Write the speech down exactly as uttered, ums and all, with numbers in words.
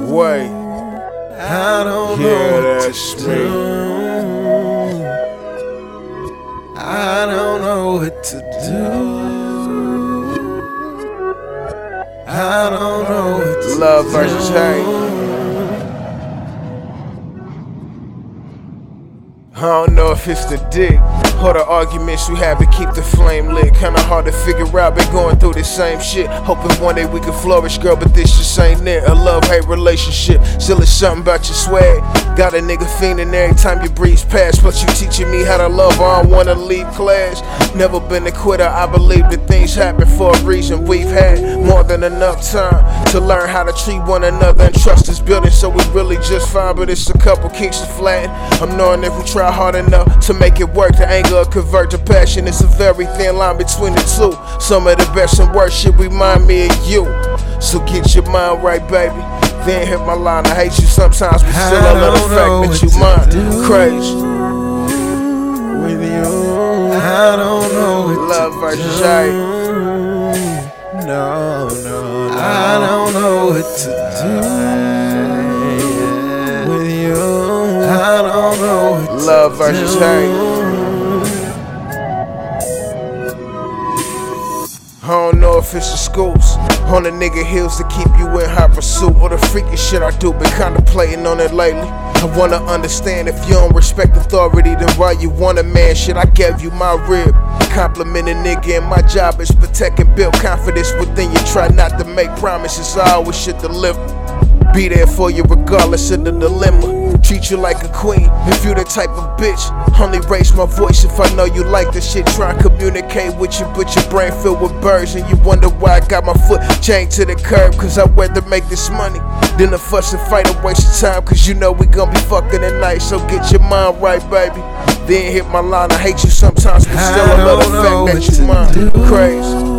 Wait, I don't yeah, know what that's to me. do. I don't know what to do. I don't know what to Love do. versus hate. I don't know if it's the dick or the arguments we have to keep the flame lit. Kinda hard to figure out, been going through the same shit. Hoping one day we can flourish, girl, but this just ain't it. A love-hate relationship, still it's something about your swag. Got a nigga fiending every time you breeze past. Plus you teaching me how to love, I don't wanna leave class. Never been a quitter, I believe that things happen for a reason. We've had more than enough time to learn how to treat one another and trust this building. So we really just fine, but it's a couple kinks to flatten. I'm knowing if we try hard enough to make it work, the anger will convert to passion. It's a very thin line between the two. Some of the best and worst shit remind me of you. So get your mind right, baby. Then hit my line. I hate you sometimes, but still I love the fact that you mine. Crazy. With you, I don't know what Love to versus do. hate. No, no, I don't know what to do. With you, I don't know what to Love versus do. hate. I don't know if it's the scoops on the nigga heels to keep you in hot pursuit, or the freaky shit I do, been contemplating on it lately. I wanna understand if you don't respect authority, then why you want a man? Shit, I gave you my rib. Compliment a nigga, and my job is protect and build confidence within you. Try not to make promises, I always should deliver. Be there for you regardless of the dilemma. Treat you like a queen if you the type of bitch. Only raise my voice if I know you like the shit. Try and communicate with you, but your brain filled with birds. And you wonder why I got my foot chained to the curb. Cause I rather make this money than a fuss and fight and waste of time. Cause you know we gon' be fucking tonight. So get your mind right, baby. Then hit my line. I hate you sometimes, but still I love the fact that you mine. Crazy.